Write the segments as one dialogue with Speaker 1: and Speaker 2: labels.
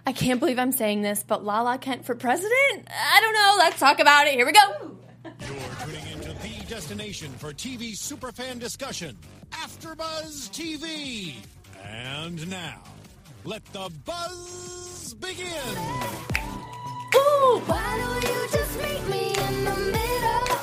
Speaker 1: I can't believe I'm saying this, but Lala Kent for president? I don't know. Let's talk about it. Here we go.
Speaker 2: You're tuning into the destination for TV superfan discussion, AfterBuzz TV. And now, let the buzz begin.
Speaker 1: Ooh.
Speaker 3: Why don't you just meet me in the middle?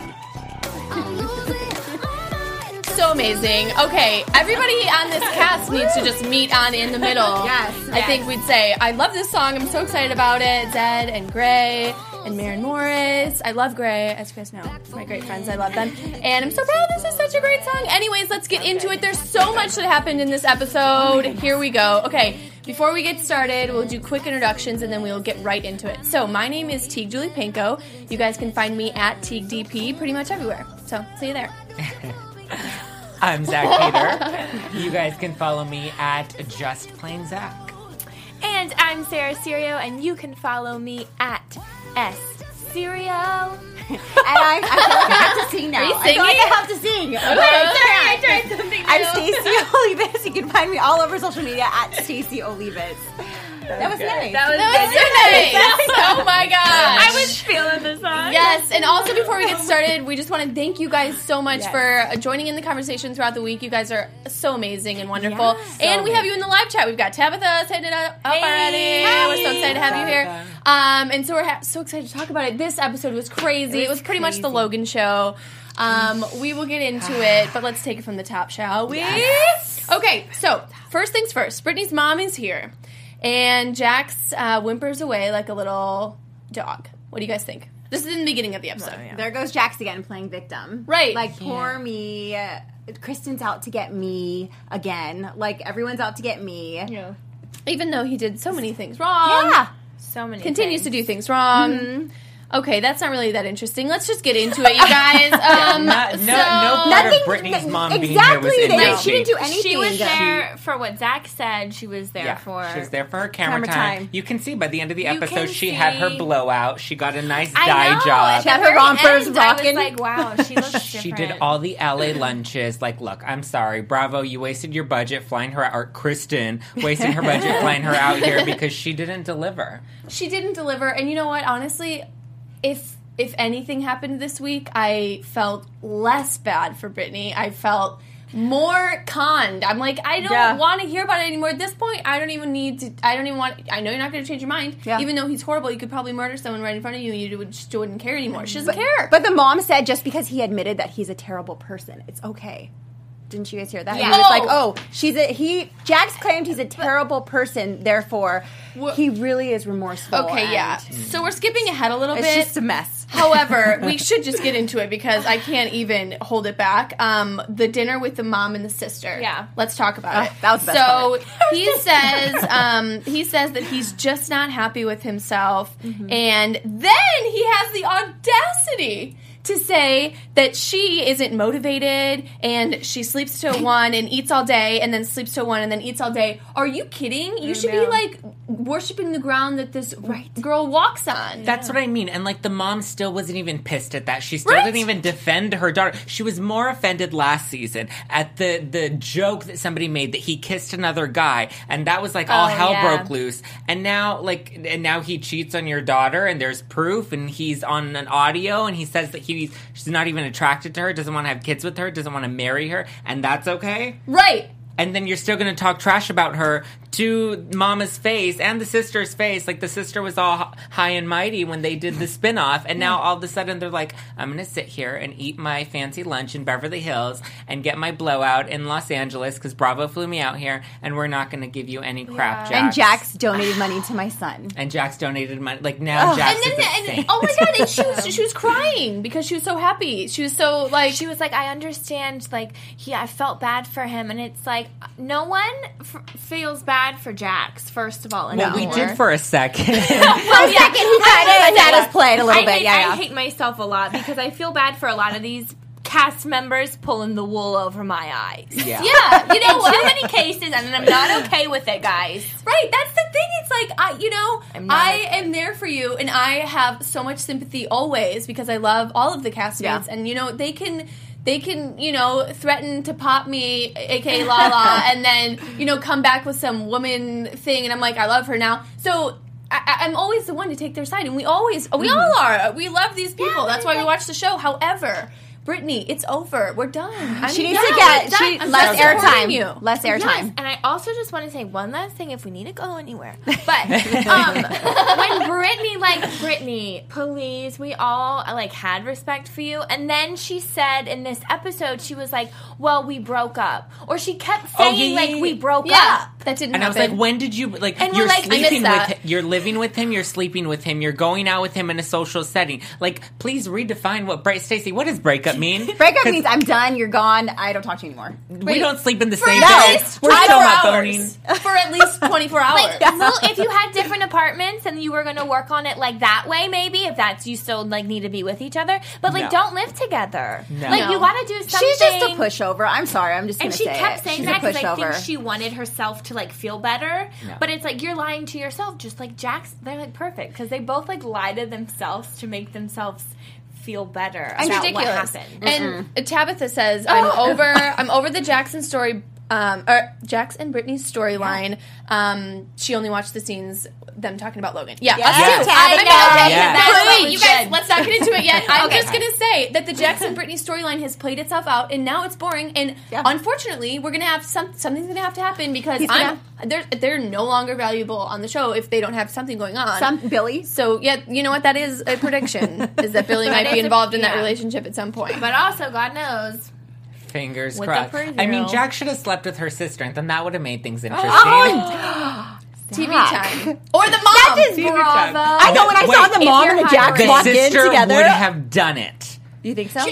Speaker 3: I'm losing all my
Speaker 1: So amazing. Okay, everybody on this cast needs to just meet on In the Middle.
Speaker 4: Yes.
Speaker 1: I think we'd say, I love this song. I'm so excited about it. Zed and Gray and Maren Morris. I love Gray, as you guys know. My great friends, I love them. And I'm so proud this is such a great song. Anyways, let's get into it. There's so much that happened in this episode. Here we go. Okay, before we get started, we'll do quick introductions and then we'll get right into it. So, my name is Teague Julie Panko. You guys can find me at TeagueDP pretty much everywhere. So, see you there.
Speaker 5: I'm Zach Peter. You guys can follow me at Just Plain Zach.
Speaker 4: And I'm Sarah Serio, and you can follow me at S Serio.
Speaker 6: And I feel like I have to sing now.
Speaker 1: Are you
Speaker 6: I feel like I have to sing.
Speaker 1: I tried something
Speaker 6: I'm Stacey Olivas. You can find me all over social media at Stacey Olivas. That was nice.
Speaker 1: That was so nice. Oh my gosh.
Speaker 4: I was feeling the song.
Speaker 1: Yes, and also before we get started, we just want to thank you guys so much for joining in the conversation throughout the week. You guys are so amazing and wonderful. And we have you in the live chat. We've got Tabitha setting it up already. We're so excited to have you here. And so we're so excited to talk about it. This episode was crazy. It was pretty much the Logan show. We will get into it, but let's take it from the top, shall we? Yes. Okay, so first things first. Brittany's mom is here. And Jax whimpers away like a little dog. What do you guys think? This is in the beginning of the episode.
Speaker 6: There goes Jax again playing victim.
Speaker 1: Right.
Speaker 6: Like, poor me. Kristen's out to get me again. Like, everyone's out to get me.
Speaker 4: Yeah.
Speaker 1: Even though he did so many things wrong.
Speaker 6: Yeah.
Speaker 4: So many
Speaker 1: Continues
Speaker 4: things.
Speaker 1: to do things wrong. Mm-hmm. Okay, that's not really that interesting. Let's just get into it, you guys.
Speaker 5: No part of Brittany's mom being here was interesting.
Speaker 6: She didn't do anything.
Speaker 4: She was there for what Zach said she was there for.
Speaker 5: She was there for her camera time. You can see by the end of the
Speaker 4: You
Speaker 5: episode,
Speaker 4: can
Speaker 5: she had her
Speaker 4: see-
Speaker 5: blowout. She got a nice
Speaker 4: I
Speaker 5: dye
Speaker 4: know.
Speaker 5: job.
Speaker 6: She had her rompers rocking.
Speaker 4: I was like, wow, she looks different.
Speaker 5: She did all the LA lunches. Like, look, I'm sorry. Bravo, you wasted your budget flying her out. Or Kristen wasted her budget flying her out here because she didn't deliver.
Speaker 1: She didn't deliver. And you know what? Honestly, if anything happened this week, I felt less bad for Brittany. I felt more conned. I'm like, I don't want to hear about it anymore. At this point, I don't even want, I know you're not going to change your mind. Yeah. Even though he's horrible, you could probably murder someone right in front of you and you just wouldn't care anymore. She doesn't care.
Speaker 6: But the mom said just because he admitted that he's a terrible person, it's okay. Didn't you guys hear that?
Speaker 4: Yeah.
Speaker 6: He was like, Jax claimed he's a terrible person, therefore he really is remorseful.
Speaker 1: Okay, yeah. So we're skipping ahead a little bit.
Speaker 6: It's just a mess.
Speaker 1: However, we should just get into it because I can't even hold it back. The dinner with the mom and the sister.
Speaker 4: Yeah.
Speaker 1: Let's talk about it.
Speaker 6: That was the best part.
Speaker 1: He says that he's just not happy with himself. Mm-hmm. And then he has the audacity to say that she isn't motivated and she sleeps till 1 and eats all day and then sleeps till 1 and then eats all day. Are you kidding? You should be like worshiping the ground that this girl walks on.
Speaker 5: That's what I mean. And like the mom still wasn't even pissed at that. She still didn't even defend her daughter. She was more offended last season at the joke that somebody made that he kissed another guy and that was like all hell broke loose. And now he cheats on your daughter and there's proof and he's on an audio and he says that she's not even attracted to her, doesn't want to have kids with her, doesn't want to marry her, and that's okay?
Speaker 1: Right.
Speaker 5: And then you're still going to talk trash about her to Mama's face and the sister's face. Like, the sister was all high and mighty when they did the spinoff. And now all of a sudden they're like, I'm going to sit here and eat my fancy lunch in Beverly Hills and get my blowout in Los Angeles because Bravo flew me out here. And we're not going to give you any crap, Jax.
Speaker 6: And Jax donated money to my son.
Speaker 5: And Jax donated money. Like, now Jax is insane.
Speaker 1: Oh my God. And she was crying because she was so happy. She was so, like...
Speaker 4: She was like, I understand, like, I felt bad for him. And it's like, no one feels bad for Jax, first of all.
Speaker 5: Well, we did for a second.
Speaker 6: He kind of let us play it a little bit.
Speaker 4: I hate myself a lot because I feel bad for a lot of these cast members pulling the wool over my eyes.
Speaker 5: Yeah.
Speaker 1: Yeah, you know what?
Speaker 4: Too many cases, and I'm not okay with it, guys.
Speaker 1: Right, that's the thing. It's like, I am there for you, and I have so much sympathy always because I love all of the castmates, and, they can they can, threaten to pop me, aka Lala, and then, come back with some woman thing, and I'm like, I love her now. So I'm always the one to take their side, and we all are. We love these people. That's why we watch the show. However, Brittany, it's over. We're done.
Speaker 6: She needs to get less airtime. Less airtime.
Speaker 4: Yes, and I also just want to say one last thing if we need to go anywhere. But when Brittany, please, we all had respect for you. And then she said in this episode, she was like, well, we broke up. Or she kept saying, we broke up.
Speaker 1: That didn't happen.
Speaker 5: And I was like, when did you,
Speaker 4: and
Speaker 5: you're
Speaker 4: I
Speaker 5: sleeping with him, you're living with him, you're sleeping with him, you're going out with him in a social setting. Please redefine what Stacey, what does breakup mean?
Speaker 6: Breakup means I'm done, you're gone, I don't talk to you anymore.
Speaker 5: We don't sleep in the same
Speaker 1: at
Speaker 5: bed.
Speaker 1: least
Speaker 5: We're still not burning.
Speaker 1: For at least 24 hours.
Speaker 4: If you had different apartments and you were going to work on it that way, maybe, if that's you still need to be with each other. But don't live together.
Speaker 5: No.
Speaker 4: You got to do something.
Speaker 6: She's just a pushover. I'm sorry, I'm just going to say it.
Speaker 4: And she kept saying
Speaker 6: She's
Speaker 4: that because I
Speaker 6: pushover.
Speaker 4: think she wanted herself to feel better.
Speaker 5: No.
Speaker 4: But it's you're lying to yourself, just like Jax. They're perfect because they both lie to themselves to make themselves feel better
Speaker 1: It's
Speaker 4: about
Speaker 1: ridiculous.
Speaker 4: what happened.
Speaker 1: And Tabitha says, I'm over the Jackson story, or Jax and Brittany's storyline. She only watched the scenes, them talking about Logan. Yeah,
Speaker 6: Yes.
Speaker 1: us too.
Speaker 6: Tabitha.
Speaker 1: Wait,
Speaker 4: That's
Speaker 1: you guys,
Speaker 4: good.
Speaker 1: let's not get into it yet. I'm
Speaker 4: Okay.
Speaker 1: just going to say that the Jax and Brittany storyline has played itself out, and now it's boring. And unfortunately, we're going to have something's going to have to happen because they're no longer valuable on the show if they don't have something going on.
Speaker 6: Billy.
Speaker 1: So, yeah, you know what? That is a prediction, is that Billy might be involved in that relationship at some point.
Speaker 4: But also, God knows.
Speaker 5: Fingers
Speaker 4: With
Speaker 5: crossed.
Speaker 4: the Pearl
Speaker 5: I mean,
Speaker 4: Girl.
Speaker 5: Jack should have slept with her sister, and then that would have made things interesting.
Speaker 1: TV time. Or the mom.
Speaker 4: Bravo.
Speaker 6: I know when I saw the mom and the Jax
Speaker 5: The
Speaker 6: walk in
Speaker 5: sister
Speaker 6: together.
Speaker 5: would have done it.
Speaker 6: You think so?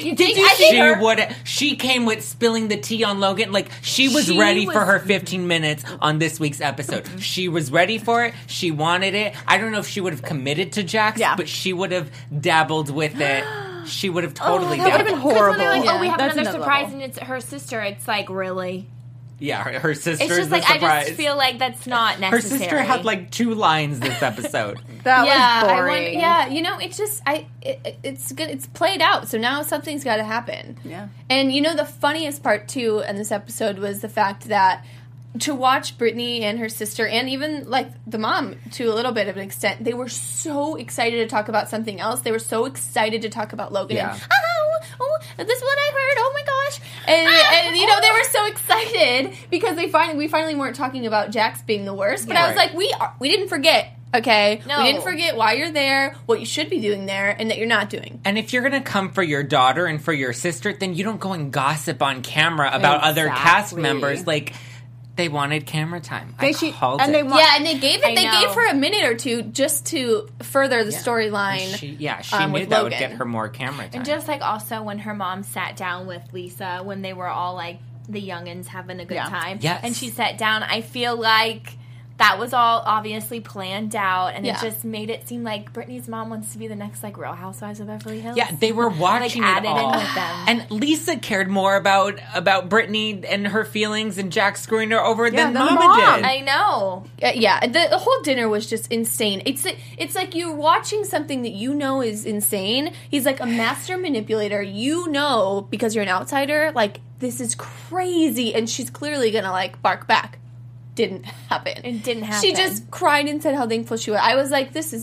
Speaker 5: She came with spilling the tea on Logan. She was ready for her 15 minutes on this week's episode. She was ready for it. She wanted it. I don't know if she would have committed to Jax, but she would have dabbled with it. She would have totally
Speaker 6: that would have
Speaker 5: dabbled.
Speaker 6: been horrible.
Speaker 4: We have
Speaker 6: That's
Speaker 4: another surprise,
Speaker 6: level.
Speaker 4: and it's her sister. It's really.
Speaker 5: Yeah, her sister
Speaker 4: It's
Speaker 5: is
Speaker 4: just
Speaker 5: the
Speaker 4: I
Speaker 5: surprise.
Speaker 4: just feel that's not
Speaker 5: Her
Speaker 4: necessary.
Speaker 5: sister had 2 lines this episode.
Speaker 6: That was boring.
Speaker 1: It's just it's good. It's played out, so now something's got to happen.
Speaker 6: Yeah.
Speaker 1: And the funniest part too in this episode was the fact that to watch Brittany and her sister, and even the mom to a little bit of an extent, they were so excited to talk about something else. They were so excited to talk about Logan.
Speaker 5: Yeah.
Speaker 1: And, this is what I heard. Oh my gosh! And they were so excited because we finally weren't talking about Jax being the worst. But I was like, we didn't forget. Okay,
Speaker 4: No.
Speaker 1: we didn't forget why you're there, what you should be doing there, and that you're not doing.
Speaker 5: And if you're going to come for your daughter and for your sister, then you don't go and gossip on camera about other cast members. They wanted camera time. I called it.
Speaker 1: And they gave it. They gave her a minute or two just to further the storyline.
Speaker 5: She knew
Speaker 1: with
Speaker 5: that would
Speaker 1: Logan.
Speaker 5: get her more camera time.
Speaker 4: And just also when her mom sat down with Lisa when they were all the youngins having a good time.
Speaker 5: Yes.
Speaker 4: And she sat down. I feel like that was all obviously planned out, and it just made it seem like Brittany's mom wants to be the next Real Housewives of Beverly Hills.
Speaker 5: Yeah, they were watching it
Speaker 4: added
Speaker 5: all.
Speaker 4: in with them.
Speaker 5: And Lisa cared more about Brittany and her feelings and Jack screwing her over than Mama did.
Speaker 4: I know.
Speaker 1: The whole dinner was just insane. It's like you're watching something that you know is insane. He's like a master manipulator. Because you're an outsider, this is crazy, and she's clearly gonna bark back. Didn't happen.
Speaker 4: It didn't happen.
Speaker 1: She just cried and said how thankful she was. I was like, this.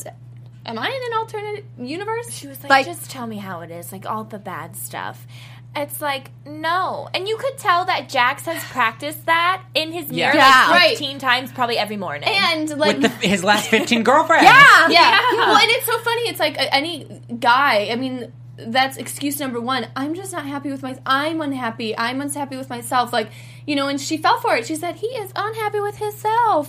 Speaker 1: Am I in an alternate universe?
Speaker 4: She was like, just tell me how it is, all the bad stuff. It's no. And you could tell that Jax has practiced that in his mirror 15 times probably every morning.
Speaker 1: And
Speaker 5: with his last 15 girlfriends.
Speaker 1: Yeah. Well, and it's so funny. It's any guy, that's excuse number one. I'm just not happy with I'm unhappy. I'm unhappy with myself. And she fell for it. She said, he is unhappy with himself.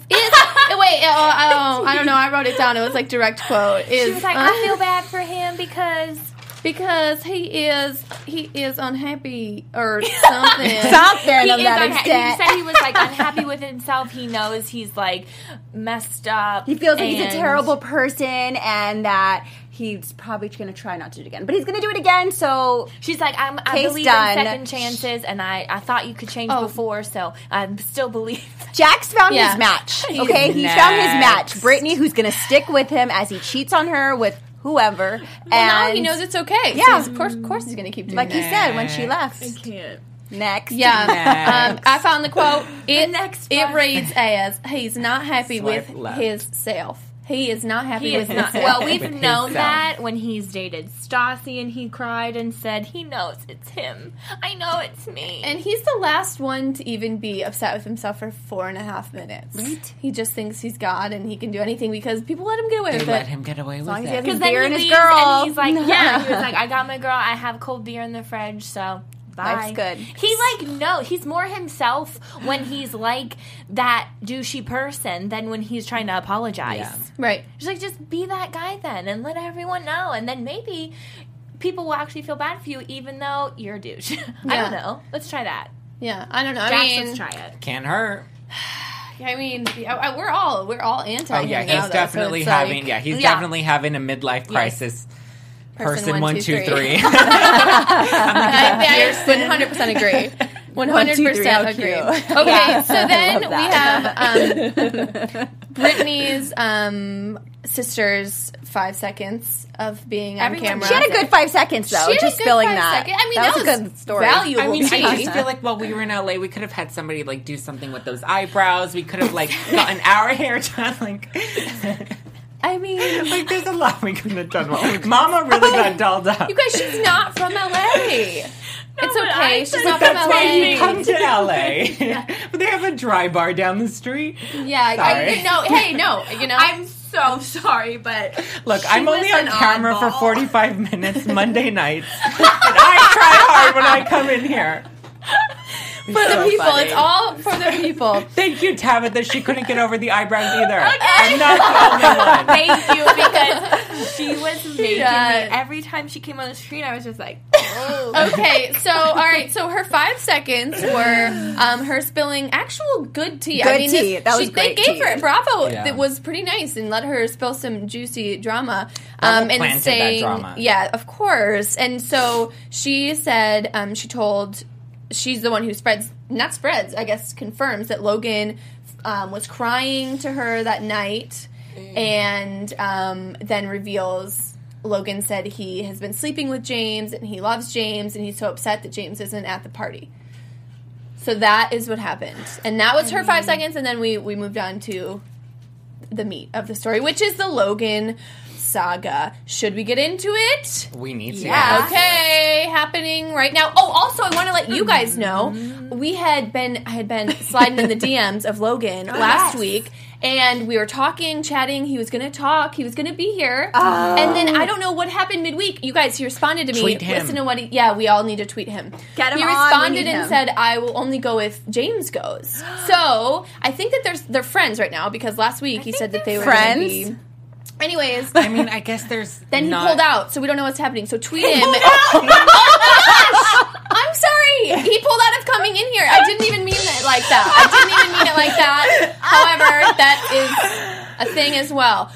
Speaker 1: I don't know. I wrote it down. It was direct quote.
Speaker 4: She was like, I feel bad for him because
Speaker 1: he is unhappy or something.
Speaker 6: Something of that extent.
Speaker 4: He said he was unhappy with himself. He knows he's messed up.
Speaker 6: He feels like he's a terrible person and that he's probably going to try not to do it again. But he's going to do it again, so
Speaker 4: she's like, I believe in second chances, and I thought you could change before, so I still believe.
Speaker 6: Jax found his match, okay? He found his match. Brittany, who's going to stick with him as he cheats on her with whoever.
Speaker 1: Well, now he knows it's okay.
Speaker 6: Yeah.
Speaker 1: So of course he's going to keep doing
Speaker 6: like
Speaker 1: that.
Speaker 6: he said when she left.
Speaker 4: Can't.
Speaker 6: Next.
Speaker 1: Yeah.
Speaker 5: Next.
Speaker 1: I found the quote. It
Speaker 4: next
Speaker 1: it
Speaker 4: one.
Speaker 1: reads as, he's not happy
Speaker 5: Swipe
Speaker 1: with
Speaker 5: left.
Speaker 1: his self. He is not happy
Speaker 4: He
Speaker 1: with
Speaker 4: is not.
Speaker 1: himself.
Speaker 4: Well, we've
Speaker 5: With
Speaker 4: known
Speaker 5: himself.
Speaker 4: that when he's dated Stassi and he cried and said he knows it's him. I know it's me.
Speaker 1: And he's the last one to even be upset with himself for 4.5 minutes.
Speaker 6: Right.
Speaker 1: He just thinks he's God and he can do anything because people let him get away
Speaker 5: They
Speaker 1: with
Speaker 5: let
Speaker 1: it.
Speaker 5: him get away with
Speaker 6: long as he
Speaker 5: it.
Speaker 6: has
Speaker 4: Because
Speaker 6: beer
Speaker 4: then
Speaker 6: and
Speaker 4: he
Speaker 6: his
Speaker 4: leaves
Speaker 6: girl.
Speaker 4: and he's like, yeah, he was like, I got my girl. I have cold beer in the fridge, so bye.
Speaker 6: Life's good.
Speaker 4: He's more himself when he's like that douchey person than when he's trying to apologize.
Speaker 5: Yeah.
Speaker 1: Right.
Speaker 4: She's like, just be that guy then and let everyone know. And then maybe people will actually feel bad for you even though you're a douche. I
Speaker 1: Yeah.
Speaker 4: don't know. Let's try that.
Speaker 1: Yeah. I don't know.
Speaker 4: Jax, let's try it.
Speaker 5: Can't hurt.
Speaker 1: We're all anti.
Speaker 5: Oh yeah,
Speaker 1: him now,
Speaker 5: he's
Speaker 1: though,
Speaker 5: definitely
Speaker 1: so it's
Speaker 5: having.
Speaker 1: like,
Speaker 5: Yeah, he's
Speaker 4: Yeah.
Speaker 5: definitely having a midlife crisis. Person
Speaker 1: 1, 2,
Speaker 5: 3.
Speaker 1: I 100% agree. 100% agree. Okay, so then we have Brittany's sister's 5 seconds of being on
Speaker 4: Everyone-
Speaker 1: camera.
Speaker 6: She had a good 5 seconds though.
Speaker 1: She had a
Speaker 6: Just
Speaker 1: good
Speaker 6: spilling
Speaker 1: 5
Speaker 6: that.
Speaker 1: seconds. I mean,
Speaker 6: that was a
Speaker 1: was
Speaker 6: good story.
Speaker 1: valuable.
Speaker 5: I mean,
Speaker 1: tea.
Speaker 5: I just feel like while we were in LA, we could have had somebody like do something with those eyebrows. We could have like gotten our hair done. Like,
Speaker 1: I mean,
Speaker 5: like there's a lot we could have done. Mama really got dolled up.
Speaker 1: you guys, she's not from LA. It's
Speaker 4: but I
Speaker 1: okay. She's
Speaker 4: said
Speaker 1: not from
Speaker 5: That's why you
Speaker 1: LA.
Speaker 5: come to LA. But they have a dry bar down the street.
Speaker 1: Yeah,
Speaker 5: Sorry.
Speaker 1: no.
Speaker 4: I'm so sorry, but
Speaker 5: Look,
Speaker 4: she
Speaker 5: I'm only
Speaker 4: was
Speaker 5: on
Speaker 4: an
Speaker 5: camera for
Speaker 4: oddball.
Speaker 5: 45 minutes Monday nights. And I try hard when I come in here.
Speaker 1: For the people.
Speaker 6: funny.
Speaker 1: It's all for the people.
Speaker 5: Thank you, Tabitha. She couldn't get over the eyebrows either. I'm not the only one.
Speaker 4: Thank you, because she was making
Speaker 1: does.
Speaker 4: me. Every time she came on the screen, I was just like,
Speaker 1: Okay, so all right, so her 5 seconds were her spilling actual good tea.
Speaker 6: Good tea. That was
Speaker 1: They
Speaker 6: great
Speaker 1: gave
Speaker 6: tea.
Speaker 1: her Bravo.
Speaker 5: Yeah.
Speaker 1: It was pretty nice and let her spill some juicy drama.
Speaker 5: Bravo
Speaker 1: And
Speaker 5: planted
Speaker 1: saying,
Speaker 5: that drama.
Speaker 1: yeah, of course. And so she said, she's the one who confirms that Logan was crying to her that night, and then reveals. Logan said he has been sleeping with James and he loves James and he's so upset that James isn't at the party. So that is what happened. And that was her 5 seconds, and then we moved on to the meat of the story, which is the Logan saga. Should we get into it?
Speaker 5: We need to.
Speaker 6: Yeah.
Speaker 1: Okay, happening right now. Oh, also, I want to let you guys know I had been sliding in the DMs of Logan last week, and we were talking, chatting. He was going to talk. He was going to be here, and then I don't know what happened midweek. You guys, he responded to me.
Speaker 5: Tweet him.
Speaker 1: Listen to what we all need to tweet him.
Speaker 6: Get him
Speaker 1: He
Speaker 6: on, we
Speaker 1: responded
Speaker 6: need
Speaker 1: and
Speaker 6: him.
Speaker 1: said, "I will only go if James goes." So I think that they're friends right now because last week he said that they were gonna
Speaker 6: friends.
Speaker 1: be. Anyways,
Speaker 5: I mean, I guess there's.
Speaker 1: then he
Speaker 5: not-
Speaker 1: pulled out, so we don't know what's happening. So tweet him. Oh my gosh! I'm sorry. He pulled out of coming in here. I didn't even mean it like that. I didn't even mean it like that. However, that is a thing as well.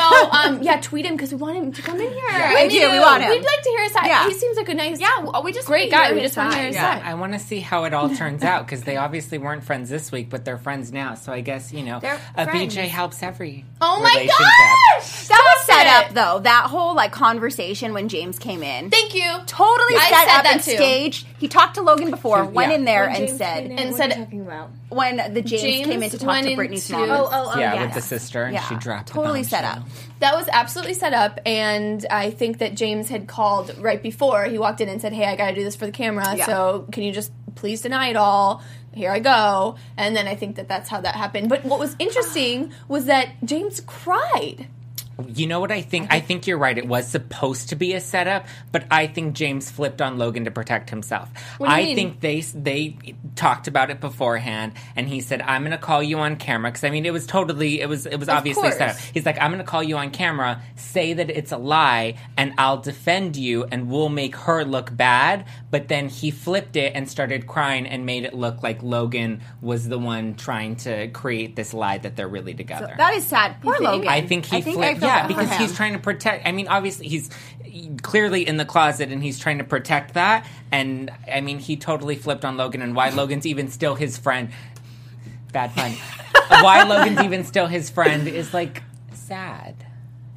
Speaker 1: So, tweet him because we want him to come in here.
Speaker 6: We do. We want him.
Speaker 1: We'd like to hear his side.
Speaker 6: Yeah.
Speaker 1: He seems like a nice,
Speaker 4: we just
Speaker 1: great guy. We just want to hear his
Speaker 5: Yeah,
Speaker 1: side.
Speaker 5: I want to see how it all turns out because they obviously weren't friends this week, but they're friends now. So I guess
Speaker 4: They're
Speaker 5: a
Speaker 4: friends.
Speaker 5: BJ helps every.
Speaker 1: Oh my
Speaker 5: relationship.
Speaker 1: gosh!
Speaker 6: That was set
Speaker 1: Stop
Speaker 6: up
Speaker 1: it.
Speaker 6: though. That whole like conversation when James came in.
Speaker 1: Thank you.
Speaker 6: Totally
Speaker 1: I
Speaker 6: set
Speaker 1: said
Speaker 6: up
Speaker 1: that
Speaker 6: and
Speaker 1: too.
Speaker 6: staged. He talked to Logan before,
Speaker 5: Yeah.
Speaker 6: went in there
Speaker 4: When
Speaker 6: and
Speaker 4: James
Speaker 6: said
Speaker 4: came in,
Speaker 1: and
Speaker 4: what
Speaker 1: said-
Speaker 4: are you talking about?
Speaker 6: when the James came in to talk
Speaker 1: went
Speaker 6: to Brittany's
Speaker 1: into-
Speaker 6: mom.
Speaker 4: Oh,
Speaker 5: Yeah,
Speaker 4: yes.
Speaker 5: with the sister, and she dropped. the
Speaker 6: totally set
Speaker 5: bombshell.
Speaker 6: up.
Speaker 1: That was absolutely set up, and I think that James had called right before he walked in and said, "Hey, I got to do this for the camera,
Speaker 6: Yeah.
Speaker 1: so can you just please deny it all? Here I go." And then I think that that's how that happened. But what was interesting was that James cried.
Speaker 5: You know what I think? I think you're right. It was supposed to be a setup, but I think James flipped on Logan to protect himself.
Speaker 1: What do you
Speaker 5: I
Speaker 1: mean?
Speaker 5: think they talked about it beforehand, and he said, "I'm going to call you on camera," because I mean, it was obviously set up.
Speaker 1: course.
Speaker 5: He's like, "I'm going to call you on camera, say that it's a lie, and I'll defend you, and we'll make her look bad." But then he flipped it and started crying and made it look like Logan was the one trying to create this lie that they're really together.
Speaker 6: That is sad. Poor Logan.
Speaker 5: I think he
Speaker 6: I
Speaker 5: flipped.
Speaker 6: feel
Speaker 5: Yeah,
Speaker 6: bad for
Speaker 5: because he's
Speaker 6: him.
Speaker 5: trying to protect. I mean, obviously, he's clearly in the closet and he's trying to protect that. And I mean, he totally flipped on Logan, and why Logan's even still his friend. Bad pun. Why Logan's even still his friend is like sad.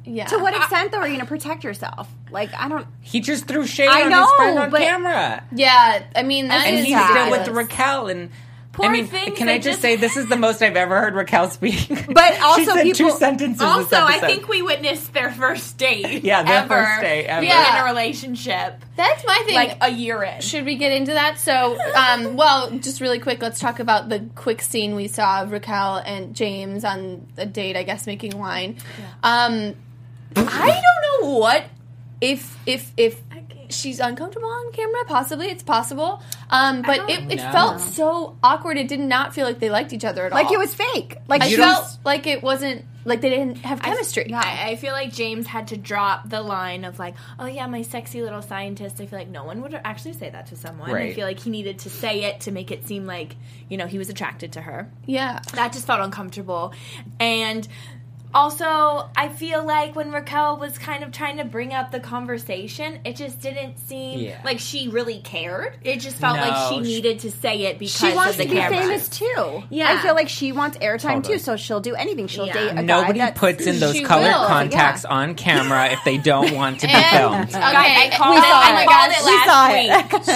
Speaker 1: Yeah.
Speaker 6: To what extent, though, are you going to protect yourself? Like, I don't...
Speaker 5: He just threw shade
Speaker 6: I
Speaker 5: on
Speaker 6: know,
Speaker 5: his friend on
Speaker 6: but-
Speaker 5: camera.
Speaker 1: Yeah, I mean, that
Speaker 5: And
Speaker 1: is
Speaker 5: he's
Speaker 6: sad.
Speaker 5: still with Raquel. And
Speaker 4: Poor
Speaker 5: I mean,
Speaker 4: things,
Speaker 5: can
Speaker 4: they
Speaker 5: I just
Speaker 4: just-
Speaker 5: say this is the most I've ever heard Raquel speak?
Speaker 6: But also
Speaker 5: she said
Speaker 6: people-
Speaker 5: 2 sentences this
Speaker 4: Also, I
Speaker 5: episode.
Speaker 4: think we witnessed their first date.
Speaker 5: Yeah, their
Speaker 4: ever
Speaker 5: first date ever.
Speaker 1: Yeah.
Speaker 4: in a relationship.
Speaker 1: That's my thing.
Speaker 4: Like a year in.
Speaker 1: Should we get into that? So, well, just really quick, let's talk about the quick scene we saw of Raquel and James on a date, I guess, making wine. I don't know what if she's uncomfortable on camera. Possibly, it's possible. But it
Speaker 5: know.
Speaker 1: felt so awkward. It did not feel like they liked each other at all.
Speaker 6: Like, it was fake. Like,
Speaker 1: I
Speaker 6: she
Speaker 1: felt
Speaker 6: was...
Speaker 1: like it wasn't like they didn't have chemistry.
Speaker 4: I feel like James had to drop the line of like, oh yeah, my sexy little scientist. I feel like no one would actually say that to someone. I
Speaker 5: Right.
Speaker 4: feel like he needed to say it to make it seem like, you know, he was attracted to her.
Speaker 1: Yeah.
Speaker 4: That just felt uncomfortable. And also, I feel like when Raquel was kind of trying to bring up the conversation, it just didn't seem like she really cared. It just felt like she needed to say it because
Speaker 6: She wants
Speaker 4: of the
Speaker 6: to be
Speaker 4: camera.
Speaker 6: famous, too.
Speaker 4: Yeah.
Speaker 6: I feel like she wants airtime,
Speaker 5: Totally.
Speaker 6: too, so she'll do anything. She'll
Speaker 4: Yeah.
Speaker 6: date a guy
Speaker 5: Nobody
Speaker 6: that's...
Speaker 5: puts in those
Speaker 1: She
Speaker 5: colored
Speaker 1: will,
Speaker 5: contacts on camera if they don't want to be
Speaker 1: And-
Speaker 5: filmed.
Speaker 1: Okay,
Speaker 4: I called
Speaker 6: We
Speaker 4: it.
Speaker 6: saw
Speaker 4: I
Speaker 6: it.
Speaker 4: called
Speaker 6: We
Speaker 4: it
Speaker 6: saw
Speaker 4: last
Speaker 6: it.
Speaker 4: week.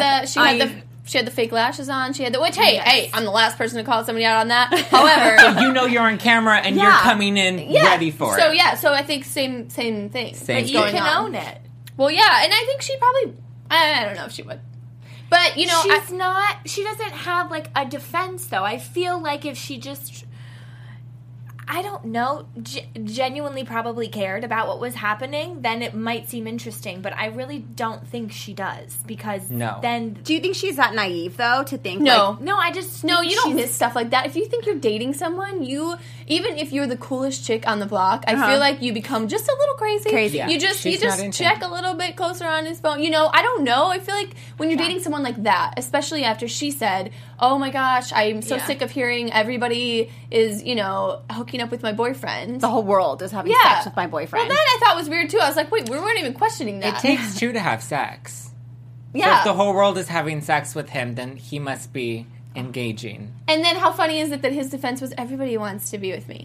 Speaker 1: She had the fake lashes on. She had the which. Hey, I'm the last person to call somebody out on that. However,
Speaker 5: You know you're on camera and you're coming in ready for
Speaker 1: so
Speaker 5: it.
Speaker 1: so I think same thing.
Speaker 5: Same
Speaker 1: that's
Speaker 4: You
Speaker 1: going
Speaker 4: can
Speaker 1: on.
Speaker 4: own it.
Speaker 1: Well, yeah, and I think she probably. I don't know if she would, but you know,
Speaker 4: She's not. She doesn't have like a defense, though. I feel like if she just, I don't know, genuinely probably cared about what was happening, then it might seem interesting. But I really don't think she does because then.
Speaker 6: Do you think she's that naive, though, to think,
Speaker 1: No.
Speaker 4: No, I just
Speaker 1: No,
Speaker 4: think
Speaker 1: you don't
Speaker 4: she's-
Speaker 1: miss stuff like that. If you think you're dating someone, even if you're the coolest chick on the block, I feel like you become just a little crazy.
Speaker 5: Yeah.
Speaker 1: You just
Speaker 5: She's not into
Speaker 1: check
Speaker 5: it.
Speaker 1: a little bit closer on his phone. You know, I don't know. I feel like when you're dating someone like that, especially after she said, "Oh my gosh, I'm so sick of hearing everybody is, you know, hooking up with my boyfriend."
Speaker 6: the whole world is having
Speaker 1: Yeah.
Speaker 6: sex with my boyfriend?
Speaker 1: Well, that I thought was weird too. I was like, wait, we weren't even questioning that.
Speaker 5: It takes 2 to have sex. So
Speaker 1: yeah.
Speaker 5: if the whole world is having sex with him, then he must be engaging.
Speaker 1: And then how funny is it that his defense was everybody wants to be with me?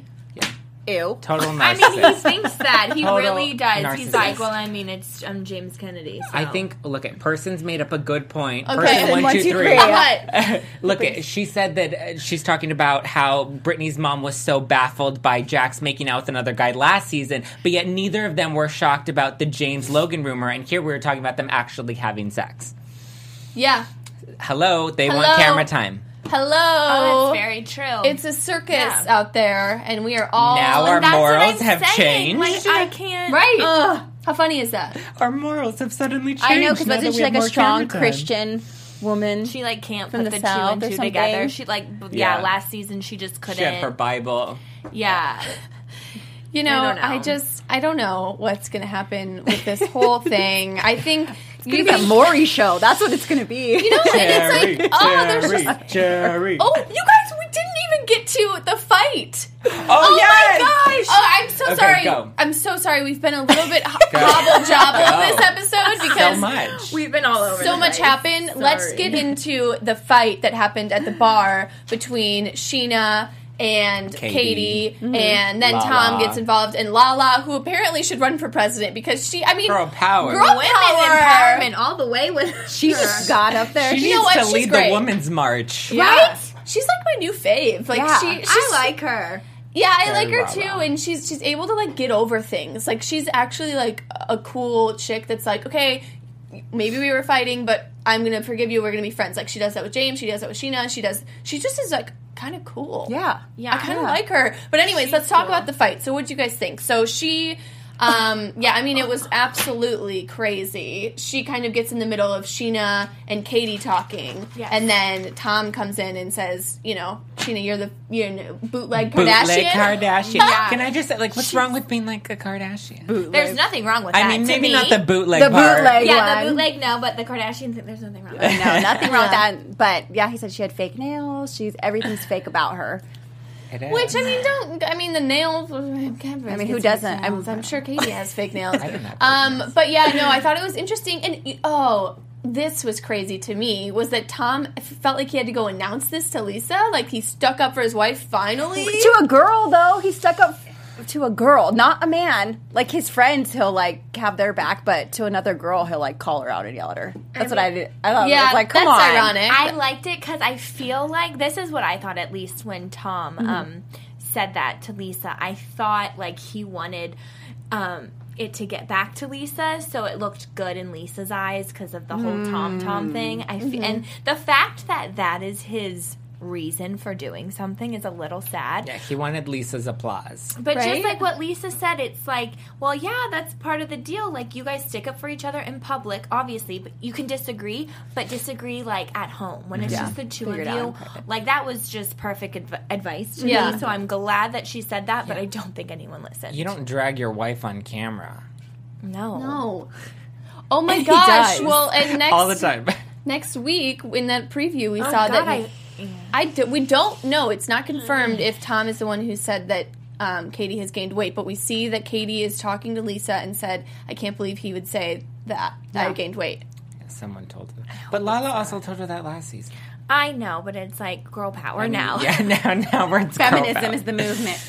Speaker 6: Ew.
Speaker 5: Total
Speaker 4: I
Speaker 5: narcissist.
Speaker 4: mean, he thinks that. He
Speaker 5: Total
Speaker 4: really does. He's like,
Speaker 5: narcissist.
Speaker 4: well, I mean, it's James Kennedy. So.
Speaker 5: I think, look, at person's made up a good point.
Speaker 1: Okay.
Speaker 5: Person
Speaker 1: And
Speaker 5: 1, 2, 3.
Speaker 1: What?
Speaker 5: Look, she said that she's talking about how Brittany's mom was so baffled by Jax making out with another guy last season, but yet neither of them were shocked about the James Logan rumor, and here we were talking about them actually having sex.
Speaker 1: Yeah.
Speaker 5: Hello, they
Speaker 1: Hello.
Speaker 5: want camera time.
Speaker 1: Hello.
Speaker 4: Oh, that's very true.
Speaker 1: It's a circus
Speaker 4: Yeah.
Speaker 1: out there, and we are all
Speaker 5: Now our
Speaker 4: That's what
Speaker 5: morals
Speaker 4: I'm
Speaker 5: have
Speaker 4: saying.
Speaker 5: changed.
Speaker 4: Like, I can't.
Speaker 1: right.
Speaker 4: Ugh.
Speaker 1: How funny is that?
Speaker 5: Our morals have suddenly changed.
Speaker 6: I know, because
Speaker 5: now
Speaker 6: wasn't
Speaker 5: that
Speaker 6: she
Speaker 5: we
Speaker 6: like
Speaker 5: have
Speaker 6: a
Speaker 5: more
Speaker 6: strong
Speaker 5: camera time.
Speaker 6: Christian woman?
Speaker 4: She like can't
Speaker 6: From
Speaker 4: put
Speaker 6: the
Speaker 4: the two
Speaker 6: South
Speaker 4: and
Speaker 6: or
Speaker 4: two
Speaker 6: something?
Speaker 4: together. She like
Speaker 5: Yeah.
Speaker 4: last season she just couldn't.
Speaker 5: She had her Bible.
Speaker 4: Yeah.
Speaker 1: You know,
Speaker 4: I don't know.
Speaker 1: I don't know what's going to happen with this whole thing. I think
Speaker 6: It's going to be a Maury show. That's what it's going to be.
Speaker 1: you know, and it's like, oh, there's just,
Speaker 5: Jerry.
Speaker 1: oh, you guys, we didn't even get to the fight.
Speaker 5: Oh, yes!
Speaker 1: my gosh! Oh, I'm so
Speaker 5: Okay,
Speaker 1: sorry.
Speaker 5: go.
Speaker 1: I'm so sorry. We've been a little bit hobble-jobble this episode because
Speaker 5: So much.
Speaker 4: We've been all over.
Speaker 1: so
Speaker 4: the
Speaker 1: much
Speaker 4: place.
Speaker 1: happened. Let's
Speaker 4: Sorry.
Speaker 1: get into the fight that happened at the bar between Sheena and Katie, and then
Speaker 5: Lala.
Speaker 1: Tom gets involved, and Lala, who apparently should run for president because
Speaker 5: Girl power.
Speaker 1: Girl
Speaker 4: Women's
Speaker 1: power.
Speaker 4: empowerment all the way with
Speaker 6: She just got up there.
Speaker 5: She
Speaker 1: You know
Speaker 5: needs
Speaker 1: what?
Speaker 5: to
Speaker 1: She's
Speaker 5: lead
Speaker 1: great.
Speaker 5: the women's march.
Speaker 1: right? She's like my new fave. Like
Speaker 6: Yeah.
Speaker 1: she's
Speaker 4: I like her.
Speaker 1: Yeah, I like her
Speaker 5: Very
Speaker 1: too,
Speaker 5: Lala.
Speaker 1: and she's able to like get over things. Like she's actually like a cool chick that's like, okay, maybe we were fighting, but I'm gonna forgive you. We're gonna be friends. Like she does that with James. She does that with Sheena. She just is like kind of cool.
Speaker 6: Yeah.
Speaker 4: Yeah.
Speaker 1: I kind of like her. But anyways,
Speaker 4: She's
Speaker 1: let's talk
Speaker 4: cool.
Speaker 1: about the fight. So what do you guys think? So she, yeah, I mean, it was absolutely crazy. She kind of gets in the middle of Sheena and Katie talking.
Speaker 4: Yes.
Speaker 1: And then Tom comes in and says, you know, Sheena, you're bootleg Kardashian.
Speaker 5: Bootleg Kardashian.
Speaker 4: Yeah.
Speaker 5: Can I just say, like, what's wrong with being like a Kardashian?
Speaker 4: There's nothing wrong with that.
Speaker 5: I mean,
Speaker 4: to
Speaker 5: maybe
Speaker 4: me.
Speaker 5: not the bootleg
Speaker 6: The
Speaker 5: part.
Speaker 6: bootleg.
Speaker 4: Yeah,
Speaker 6: one.
Speaker 4: the bootleg no, but the Kardashian thing. There's nothing wrong with that.
Speaker 6: No, nothing wrong with
Speaker 1: Yeah.
Speaker 6: that. But yeah, he said she had fake nails. Everything's fake about her.
Speaker 5: It is.
Speaker 1: Which I mean, the nails. I mean,
Speaker 6: who doesn't?
Speaker 1: I'm sure Katie has fake nails.
Speaker 5: I didn't have
Speaker 1: But yeah, no, I thought it was interesting. And this was crazy to me. Was that Tom felt like he had to go announce this to Lisa? Like he stuck up for his wife finally.
Speaker 6: To a girl, though, he stuck up to a girl, not a man. Like his friends, he'll like have their back, but to another girl, he'll like call her out and yell at her. That's what I did. I thought it was like, come
Speaker 1: that's
Speaker 6: on.
Speaker 1: ironic.
Speaker 4: I liked it because I feel like this is what I thought, at least when Tom said that to Lisa. I thought like he wanted it to get back to Lisa, so it looked good in Lisa's eyes because of the whole Tom thing. And the fact that is his reason for doing something is a little sad.
Speaker 5: Yeah, he wanted Lisa's applause.
Speaker 4: But
Speaker 1: Right?
Speaker 4: just like what Lisa said, it's like, well, yeah, that's part of the deal. Like, you guys stick up for each other in public, obviously, but you can disagree, but disagree, like, at home. When it's just the two
Speaker 6: Figure
Speaker 4: of
Speaker 6: it out in
Speaker 4: you.
Speaker 6: private.
Speaker 4: Like, that was just perfect advice to
Speaker 1: Yeah.
Speaker 4: me, so I'm glad that she said that, but I don't think anyone listened.
Speaker 5: You don't drag your wife on camera.
Speaker 4: No.
Speaker 1: No. Oh my gosh.
Speaker 6: does.
Speaker 1: Well, and
Speaker 5: All the time.
Speaker 1: next week in that preview we
Speaker 4: Oh,
Speaker 1: saw
Speaker 4: God,
Speaker 1: that we don't know. It's not confirmed if Tom is the one who said that Katie has gained weight, but we see that Katie is talking to Lisa and said, I can't believe he would say that I gained weight.
Speaker 5: Someone told her. But Lala also told her that last season.
Speaker 4: I know, but it's like girl power now.
Speaker 5: Yeah, now we're
Speaker 6: Feminism is the movement.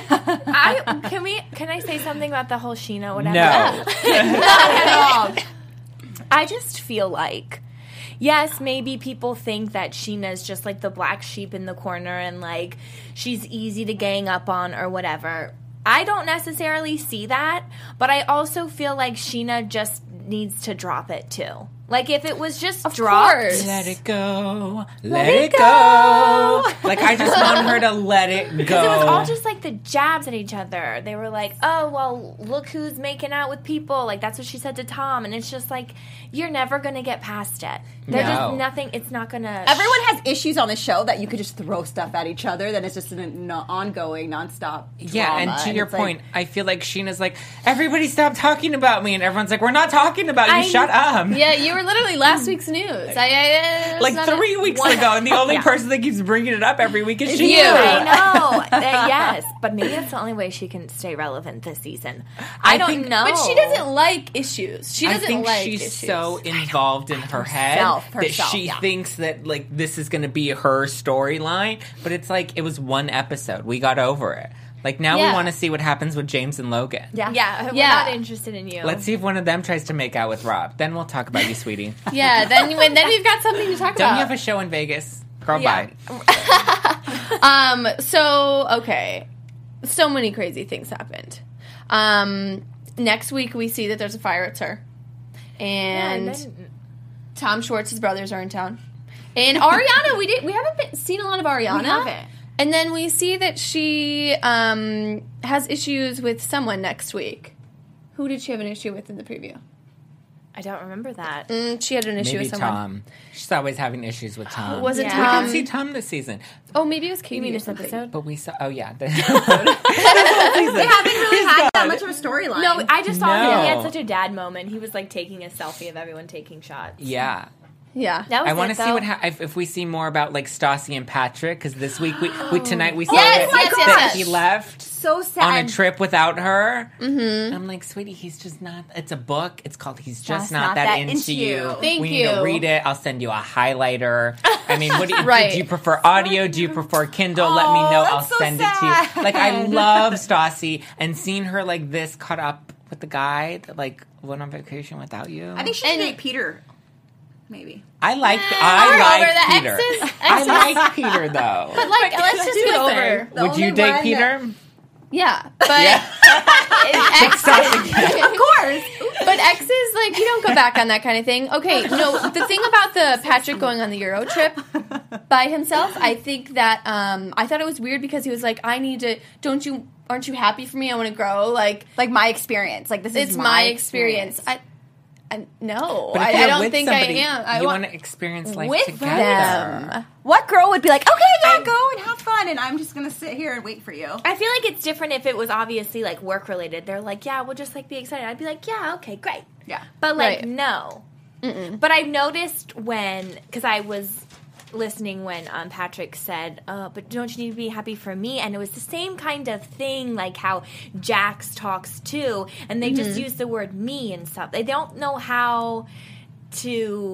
Speaker 4: Can I say something about the whole Sheena whatever?
Speaker 5: No.
Speaker 4: Not at all. I just feel like, yes, maybe people think that Sheena's just like the black sheep in the corner and like she's easy to gang up on or whatever. I don't necessarily see that, but I also feel like Sheena just needs to drop it too. Like if it was just dropped.
Speaker 1: course.
Speaker 5: Let it go. Let it go. Like, I just want her to let it go.
Speaker 4: Because it was all just like the jabs at each other. They were like, oh, well, look who's making out with people. Like, that's what she said to Tom. And it's just like, you're never going to get past it. There's
Speaker 5: No.
Speaker 4: just nothing, it's not going to.
Speaker 6: Everyone has issues on the show that you could just throw stuff at each other. Then it's just an ongoing, nonstop
Speaker 5: Yeah,
Speaker 6: drama.
Speaker 5: and to your
Speaker 6: it's like-
Speaker 5: point, I feel like Sheena's like, everybody stop talking about me. And everyone's like, we're not talking about you. Shut up.
Speaker 1: Yeah, you were literally last week's news.
Speaker 5: Like 3 weeks ago, and the only person that keeps bringing it up every week is
Speaker 1: you.
Speaker 5: you.
Speaker 4: I know. Yes. But maybe that's the only way she can stay relevant this season. I don't
Speaker 5: think-
Speaker 4: know.
Speaker 1: But she doesn't like issues. She
Speaker 5: I
Speaker 1: doesn't
Speaker 5: think
Speaker 1: like
Speaker 5: she's
Speaker 1: issues.
Speaker 5: so involved in her head that she thinks that like this is going to be her storyline. But it's like it was one episode. We got over it. Like now
Speaker 1: Yeah.
Speaker 5: we want to see what happens with James and Logan.
Speaker 4: Yeah, we're
Speaker 1: Yeah.
Speaker 4: not interested in you.
Speaker 5: Let's see if one of them tries to make out with Rob. Then we'll talk about you, sweetie.
Speaker 1: Yeah, then we've got something to talk
Speaker 5: Don't
Speaker 1: about.
Speaker 5: you have a show in Vegas? Girl,
Speaker 4: Yeah.
Speaker 5: bye.
Speaker 1: So, okay. So many crazy things happened. Next week, we see that there's a fire at SUR. And Tom Schwartz's brothers are in town. And Ariana, we haven't seen a lot of Ariana.
Speaker 4: We haven't.
Speaker 1: And then we see that she has issues with someone next week. Who did she have an issue with in the preview?
Speaker 4: I don't remember that.
Speaker 1: She had an issue
Speaker 5: Maybe
Speaker 1: with someone.
Speaker 5: Tom. She's always having issues with Tom.
Speaker 1: Was it
Speaker 4: Yeah.
Speaker 5: We
Speaker 1: Tom?
Speaker 5: didn't see Tom this season.
Speaker 1: Oh, maybe it was Katie.
Speaker 4: You mean
Speaker 1: or
Speaker 4: this
Speaker 1: something.
Speaker 4: episode?
Speaker 5: But we saw, oh yeah.
Speaker 6: They haven't really had that much of a storyline.
Speaker 4: No, I just saw him. He
Speaker 5: No.
Speaker 4: had such a dad moment. He was like taking a selfie of everyone taking shots.
Speaker 5: Yeah.
Speaker 1: Yeah.
Speaker 4: That was
Speaker 5: I want to
Speaker 4: it,
Speaker 5: see
Speaker 4: though.
Speaker 5: what if we see more about like Stassi and Patrick because this week we tonight we saw
Speaker 1: Yes,
Speaker 5: that,
Speaker 1: yes,
Speaker 5: that
Speaker 1: yes.
Speaker 5: he left
Speaker 6: so sad.
Speaker 5: on a trip without her. Mm-hmm. I'm like, sweetie, he's just not. It's a book. It's called He's Just Not That Into You.
Speaker 1: Thank
Speaker 5: we need to
Speaker 1: you.
Speaker 5: read it. I'll send you a highlighter. I mean, what do you,
Speaker 1: Right.
Speaker 5: do you prefer audio? Do you prefer Kindle? Let me know. I'll
Speaker 6: that's so
Speaker 5: send it
Speaker 6: sad.
Speaker 5: to you. Like I love Stassi and seeing her like this caught up with the guy that like went on vacation without you.
Speaker 6: I think she should date Peter. Maybe.
Speaker 5: I like
Speaker 1: over the
Speaker 5: Peter.
Speaker 1: exes?
Speaker 5: I like Peter though.
Speaker 1: But like, let's just get over.
Speaker 5: Would you date Peter?
Speaker 1: Yeah, but
Speaker 6: Of course.
Speaker 1: but exes, like, you don't go back on that kind of thing. Okay, no, the thing about the Patrick going on the Euro trip by himself, I think that I thought it was weird because he was like, I need to. Aren't you happy for me? I want to grow. Like
Speaker 6: My experience. Like this is
Speaker 1: it's my experience. No,
Speaker 5: But if
Speaker 1: I
Speaker 5: you're
Speaker 1: don't
Speaker 5: with
Speaker 1: think
Speaker 5: somebody,
Speaker 1: I am. I
Speaker 5: you
Speaker 1: want
Speaker 5: want to experience life
Speaker 1: with
Speaker 5: together.
Speaker 1: them.
Speaker 6: What girl would be like, okay, yeah, go and have fun, and I'm just gonna sit here and wait for you?
Speaker 4: I feel like it's different if it was obviously like work related. They're like, yeah, we'll just like be excited. I'd be like, yeah, okay, great.
Speaker 6: Yeah.
Speaker 4: But like,
Speaker 1: Right.
Speaker 4: no. But I've noticed because I was listening when Patrick said, but don't you need to be happy for me? And it was the same kind of thing, like how Jax talks too, and they just use the word me and stuff. They don't know how to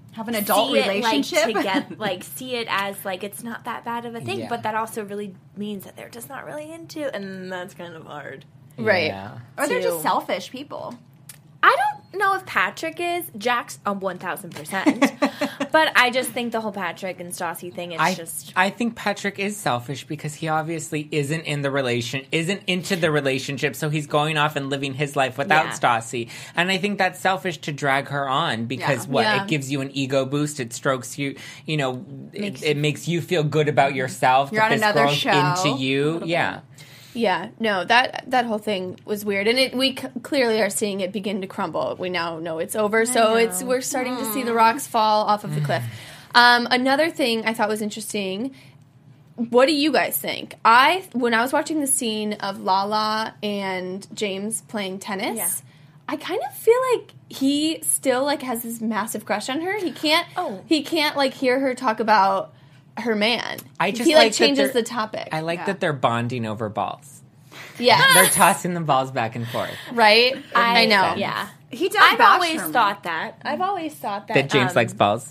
Speaker 6: have an adult relationship.
Speaker 4: See it as like it's not that bad of a thing,
Speaker 5: Yeah.
Speaker 4: but that also really means that they're just not really into, and that's kind of hard.
Speaker 1: Right.
Speaker 5: Yeah.
Speaker 6: Or they're
Speaker 4: to-
Speaker 6: just selfish people.
Speaker 4: I don't know if Patrick is. Jack's 1,000%. But I just think the whole Patrick and Stassi thing is just...
Speaker 5: I think Patrick is selfish because he obviously isn't into the relationship, so he's going off and living his life without Stassi. And I think that's selfish to drag her on because it gives you an ego boost. It strokes you, it makes you feel good about yourself.
Speaker 6: You're on another
Speaker 5: girl's
Speaker 6: show.
Speaker 5: into you. Yeah.
Speaker 1: Yeah, no, that whole thing was weird, and we clearly are seeing it begin to crumble. We now know it's over, so we're starting to see the rocks fall off of the cliff. Another thing I thought was interesting. What do you guys think? When I was watching the scene of Lala and James playing tennis, I kind of feel like he still has this massive crush on her. He can't hear her talk about her man. He changes the topic.
Speaker 5: I like that they're bonding over balls.
Speaker 1: Yeah.
Speaker 5: They're tossing the balls back and forth.
Speaker 1: Right? I know.
Speaker 4: Yeah.
Speaker 6: He does.
Speaker 4: I've always thought that.
Speaker 5: That James likes balls.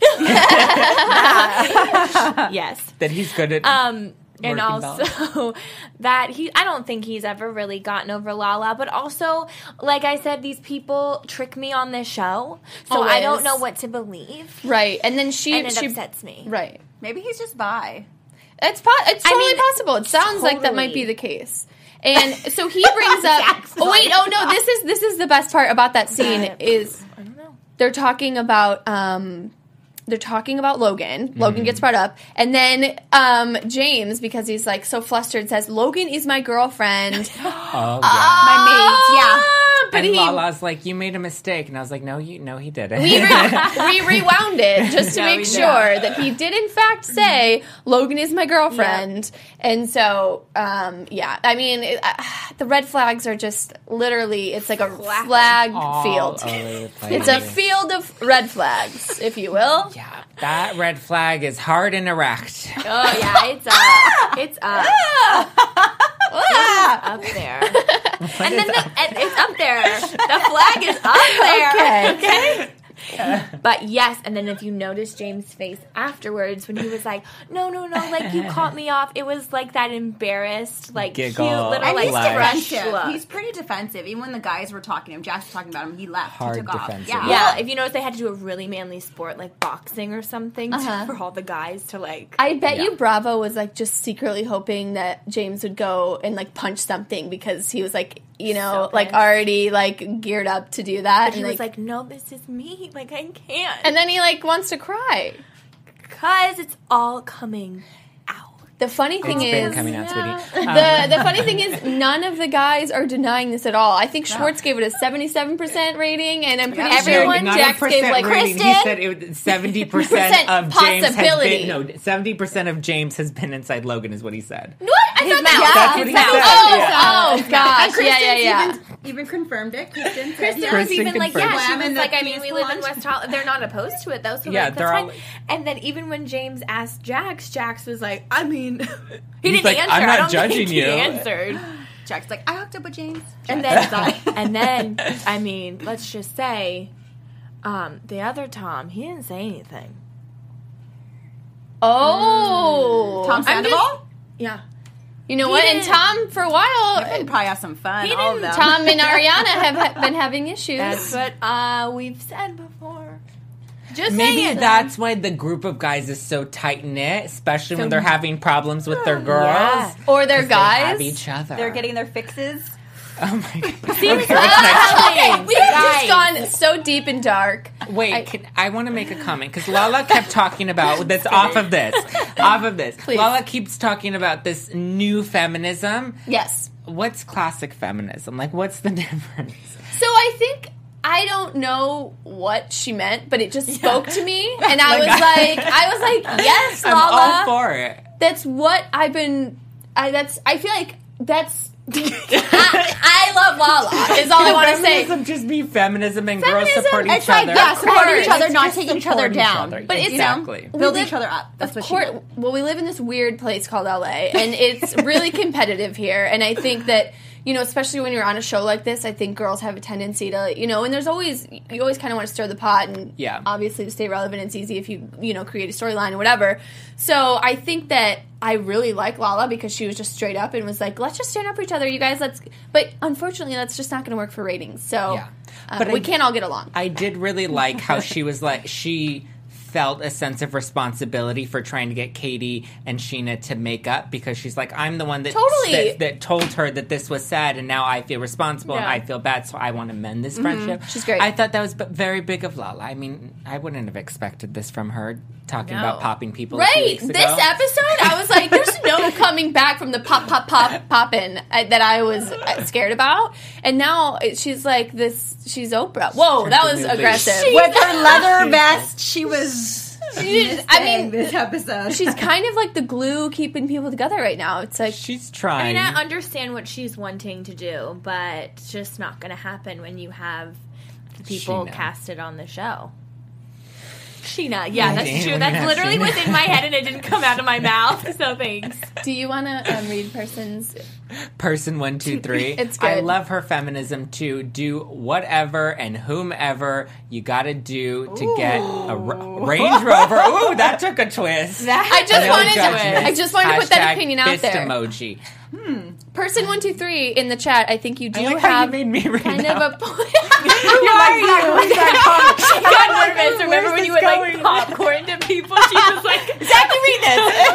Speaker 4: Yes.
Speaker 5: That he's good at
Speaker 4: And
Speaker 5: working
Speaker 4: also
Speaker 5: balls.
Speaker 4: that I don't think he's ever really gotten over Lala, but also, like I said, these people trick me on this show, so I don't know what to believe.
Speaker 1: Right. And then
Speaker 4: And it
Speaker 1: she
Speaker 4: upsets me.
Speaker 1: Right.
Speaker 6: Maybe he's just bi.
Speaker 1: It's totally possible. It sounds like that might be the case. And so he brings up. This is the best part about that scene is
Speaker 4: I don't know.
Speaker 1: they're talking about Logan. Logan gets brought up, and then James, because he's so flustered, says, "Logan is my girlfriend."
Speaker 5: Oh, yeah.
Speaker 6: My mate, yeah.
Speaker 1: But
Speaker 5: And Lala's like, you made a mistake. And I was like, no, he didn't.
Speaker 1: we rewound it just to make sure that he did in fact say Logan is my girlfriend. And so I mean the red flags are just literally it's like a flag field. It's a field of red flags, if you will.
Speaker 5: Yeah, that red flag is hard and erect.
Speaker 4: Oh yeah, it's up. It's up. It's up there. And then it's up there. The flag is up there.
Speaker 1: Okay.
Speaker 4: But yes, and then if you notice James' face afterwards when he was like, no, you caught me off. It was like that embarrassed,
Speaker 5: Giggle.
Speaker 4: cute little
Speaker 6: And he's
Speaker 4: fresh
Speaker 6: defensive.
Speaker 4: look.
Speaker 6: He's pretty defensive. Even when the guys were talking to him, Jack was talking about him, he left.
Speaker 5: Hard
Speaker 6: he took
Speaker 5: defensive.
Speaker 6: off.
Speaker 4: Yeah, if you notice, they had to do a really manly sport like boxing or something for all the guys to
Speaker 1: I bet you Bravo was just secretly hoping that James would go and punch something because he was already geared up to do that.
Speaker 4: But he was like, no, this is me. I can't.
Speaker 1: and then he wants to cry.
Speaker 4: Because it's all coming out.
Speaker 1: The funny thing
Speaker 5: It's been
Speaker 1: is,
Speaker 5: coming out, sweetie.
Speaker 1: the funny thing is, none of the guys are denying this at all. I think Schwartz gave it a 77% rating, and I'm pretty sure
Speaker 5: not
Speaker 1: Jax
Speaker 5: a
Speaker 1: gave
Speaker 5: percent rating.
Speaker 1: Kristen.
Speaker 5: He said it was 70% of James
Speaker 1: possibility.
Speaker 5: has been 70% of James has been inside Logan is what he said.
Speaker 1: What? I thought
Speaker 5: That's what he said.
Speaker 1: Oh gosh, yeah.
Speaker 6: Even confirmed it. Kristen
Speaker 4: Kristen was
Speaker 5: Kristen
Speaker 4: even
Speaker 5: confirmed.
Speaker 4: she was
Speaker 6: Slamming the
Speaker 4: I mean, we live in
Speaker 6: penis
Speaker 4: West Hollywood. They're not opposed to it, though, so
Speaker 5: Yeah,
Speaker 4: that's
Speaker 5: they're
Speaker 4: fine.
Speaker 5: all-
Speaker 4: And then even when James asked Jax was like, I mean, he
Speaker 5: He's
Speaker 4: didn't
Speaker 5: like,
Speaker 4: answer.
Speaker 5: I'm
Speaker 4: I
Speaker 5: not
Speaker 4: don't
Speaker 5: judging
Speaker 4: think
Speaker 5: you.
Speaker 4: He answered.
Speaker 6: Jack's like, I hooked up with James.
Speaker 4: And then, I mean, let's just say, the other Tom, he didn't say anything.
Speaker 1: Oh,
Speaker 6: Tom Sandoval?
Speaker 4: Yeah.
Speaker 1: You know what? And Tom, for a while,
Speaker 6: They probably have some fun.
Speaker 4: He
Speaker 6: all of
Speaker 4: didn't-
Speaker 6: them.
Speaker 1: Tom and Ariana have been having issues.
Speaker 4: That's what we've said before. Just
Speaker 5: Maybe
Speaker 4: saying.
Speaker 5: that's why the group of guys is so tight knit, especially when they're having problems with their girls.
Speaker 4: Yeah.
Speaker 1: or their
Speaker 5: They have
Speaker 1: guys.
Speaker 5: each other.
Speaker 6: They're getting their fixes.
Speaker 5: Oh my god.
Speaker 1: Okay, we have just gone so deep and dark.
Speaker 5: Wait, I want to make a comment because Lala kept talking about this off of this.
Speaker 1: Please.
Speaker 5: Lala keeps talking about this new feminism.
Speaker 1: Yes.
Speaker 5: What's classic feminism? What's the difference?
Speaker 1: So I don't know what she meant, but it just spoke to me, and I was like, yes,
Speaker 5: I'm
Speaker 1: Lala.
Speaker 5: all for it.
Speaker 1: That's what I've been. I feel like that's. I love Lala. Is all I want to say.
Speaker 5: Feminism just be feminism and girls support each
Speaker 6: It's like,
Speaker 5: other.
Speaker 6: yeah, supporting each other,
Speaker 5: It's
Speaker 6: not
Speaker 5: just
Speaker 6: taking each other
Speaker 5: support
Speaker 6: down.
Speaker 5: other.
Speaker 1: But it's
Speaker 5: exactly.
Speaker 6: Build
Speaker 1: live-
Speaker 6: each other up. That's what
Speaker 1: Of
Speaker 6: she
Speaker 1: course,
Speaker 6: meant.
Speaker 1: well, we live in this weird place called LA, and it's really competitive here. And I think that especially when you're on a show like this, I think girls have a tendency to, and you always kind of want to stir the pot, and obviously to stay relevant, it's easy if you create a storyline or whatever. So I think that I really like Lala because she was just straight up and was like, let's just stand up for each other, you guys, but unfortunately that's just not going to work for ratings. So but we can't all get along.
Speaker 5: I did really like how she was like, she felt a sense of responsibility for trying to get Katie and Sheena to make up, because she's like, I'm the one that that told her that this was sad, and now I feel responsible and I feel bad, so I want to mend this friendship.
Speaker 1: She's great.
Speaker 5: I thought that was very big of Lala. I mean, I wouldn't have expected this from her, talking about popping people a few weeks ago.
Speaker 1: This episode, I was like, there's no coming back from the poppin' that I was scared about, and now she's like this. She's Oprah. Whoa, that was aggressive.
Speaker 6: With her leather vest, she was.
Speaker 4: This
Speaker 6: episode.
Speaker 1: She's kind of like the glue keeping people together right now. It's like
Speaker 5: she's trying.
Speaker 4: I understand what she's wanting to do, but it's just not going to happen when you have people casted on the show. Sheena, that's true. That's literally within my head, and it didn't come out of my mouth. So thanks.
Speaker 1: Do you want to read
Speaker 5: Person 1, 2, 3?
Speaker 1: It's good.
Speaker 5: I love her feminism to do whatever and whomever you got to do to get a Range Rover. Ooh, that took a twist.
Speaker 1: I just wanted to put that opinion out
Speaker 5: fist
Speaker 1: there.
Speaker 5: Emoji.
Speaker 1: Person 1, 2, 3 in the chat. I think you do
Speaker 5: have
Speaker 1: how
Speaker 5: you made me read
Speaker 1: kind
Speaker 5: that.
Speaker 1: of a point.
Speaker 4: Who are you? She got nervous. Remember when you would like popcorn to people? She was like,
Speaker 1: Zach, you read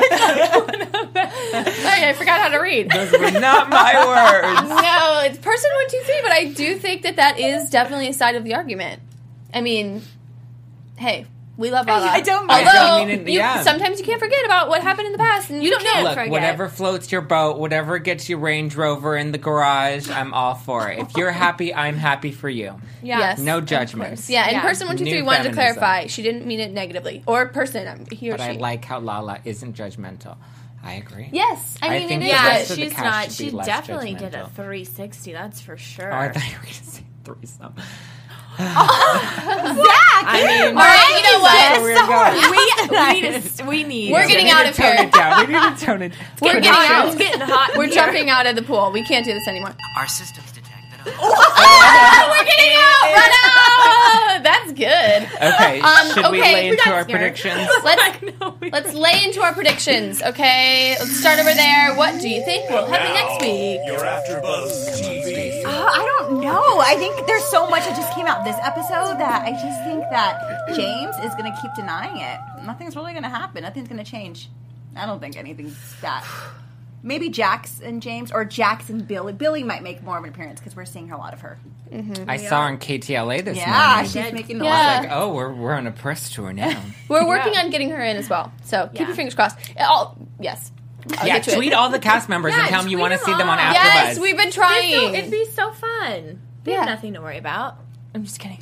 Speaker 1: this. Sorry, I forgot how to read.
Speaker 5: Those were not my words.
Speaker 1: No, it's person 1, 2, 3. But I do think that is definitely a side of the argument. I mean, hey. We love Lala.
Speaker 6: I don't
Speaker 1: mean it. Sometimes you can't forget about what happened in the past, and you don't know.
Speaker 5: Look, whatever floats your boat, whatever gets you Range Rover in the garage, I'm all for it. If you're happy, I'm happy for you.
Speaker 1: Yes.
Speaker 5: No judgments.
Speaker 1: Yeah, and person 1, 2, 3 wanted to clarify. She didn't mean it negatively. Or person, he or
Speaker 5: but
Speaker 1: she.
Speaker 5: I like how Lala isn't judgmental. I agree.
Speaker 1: Yes. I mean,
Speaker 5: think
Speaker 1: it
Speaker 5: the
Speaker 1: is.
Speaker 5: rest of the
Speaker 4: she's
Speaker 5: cast
Speaker 4: not.
Speaker 5: should
Speaker 4: She
Speaker 5: be less
Speaker 4: definitely
Speaker 5: judgmental.
Speaker 4: did a 360. That's for sure.
Speaker 5: Oh, I thought you were going to say threesome.
Speaker 6: Zach!
Speaker 4: I mean,
Speaker 1: all right, you know what?
Speaker 4: We need.
Speaker 1: We're getting out of here.
Speaker 5: We need to tone it down.
Speaker 1: We're getting out.
Speaker 4: It's getting hot.
Speaker 1: We're jumping out of the pool. We can't do this anymore.
Speaker 7: Our systems detect that.
Speaker 1: We're getting out. Run out. That's good.
Speaker 5: Okay. Should we
Speaker 1: okay,
Speaker 5: lay
Speaker 1: we're
Speaker 5: into
Speaker 1: not
Speaker 5: our
Speaker 1: scared.
Speaker 5: predictions?
Speaker 1: Let's lay into our predictions. Okay. Let's start over there. What do you think will happen next week?
Speaker 2: You're AfterBuzz TV.
Speaker 6: I don't know. I think there's so much that just came out this episode that I just think that James is going to keep denying it. Nothing's really going to happen. Nothing's going to change. I don't think anything's that. Maybe Jax and James, or Jax and Billy. Billy might make more of an appearance because we're seeing a lot of her.
Speaker 1: Mm-hmm.
Speaker 5: I saw her on KTLA this morning.
Speaker 6: Yeah, she's making a lot.
Speaker 1: Yeah.
Speaker 5: Like, oh, we're on a press tour now.
Speaker 1: We're working on getting her in as well. So keep your fingers crossed. Yes. I'll
Speaker 5: Yeah,
Speaker 1: get to it.
Speaker 5: tweet all the cast members and tell them you want to see them on AfterBuzz.
Speaker 1: Yes, we've been trying.
Speaker 4: It'd be so fun. We have nothing to worry about. I'm just kidding.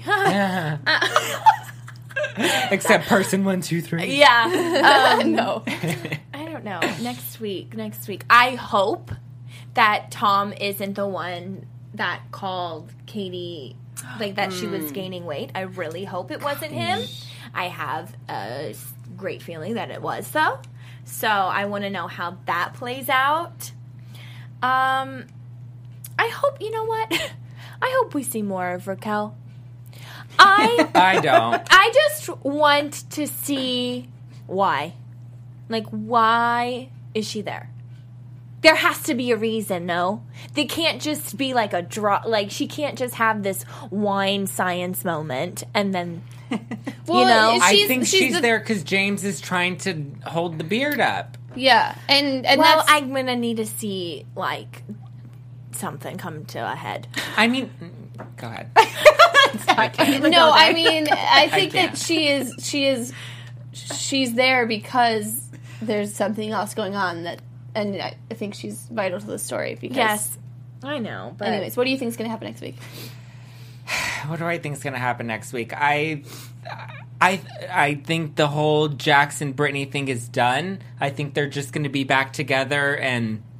Speaker 5: Except person 1, 2, 3.
Speaker 4: Yeah.
Speaker 1: No.
Speaker 4: I don't know. Next week. I hope that Tom isn't the one that called Katie, like that she was gaining weight. I really hope it wasn't him. I have a great feeling that it was, though. So I want to know how that plays out. I hope, you know what? I hope we see more of Raquel.
Speaker 5: I don't.
Speaker 4: I just want to see why. Like, why is she there? There has to be a reason, no? They can't just be like a draw. Like, she can't just have this wine science moment and then,
Speaker 1: Well,
Speaker 4: you know.
Speaker 5: I think she's there because James is trying to hold the beard up.
Speaker 1: Yeah, and
Speaker 4: Well,
Speaker 1: that's
Speaker 4: I'm going to need to see, like, something come to a head.
Speaker 5: I mean, go ahead.
Speaker 1: no. I mean, I think
Speaker 5: can't.
Speaker 1: that she's there because there's something else going on and I think she's vital to the story. Because,
Speaker 4: Yes. I know, but...
Speaker 1: Anyways, what do you think is going to happen next week?
Speaker 5: What do I think is going to happen next week? I think the whole Jackson Brittany thing is done. I think they're just going to be back together, and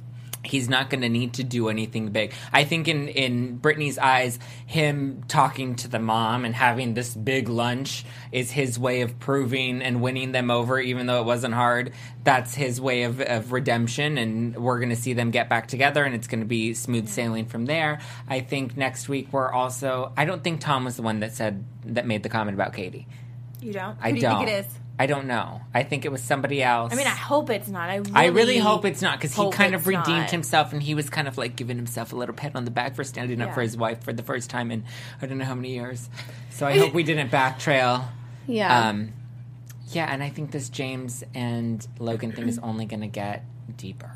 Speaker 5: He's not going to need to do anything big. I think in Brittany's eyes, him talking to the mom and having this big lunch is his way of proving and winning them over, even though it wasn't hard. That's his way of redemption, and we're going to see them get back together, and it's going to be smooth sailing from there. I think next week we're also... I don't think Tom was the one that made the comment about Katie.
Speaker 4: You don't?
Speaker 6: Who do you think it is?
Speaker 5: I don't know. I think it was somebody else.
Speaker 4: I mean, I hope it's not.
Speaker 5: I really hope it's not, because he kind of
Speaker 4: it's
Speaker 5: redeemed
Speaker 4: not.
Speaker 5: himself, and he was kind of like giving himself a little pat on the back for standing up for his wife for the first time in I don't know how many years. So I hope we didn't backtrail.
Speaker 1: Yeah.
Speaker 5: Yeah, and I think this James and Logan thing is only going to get deeper.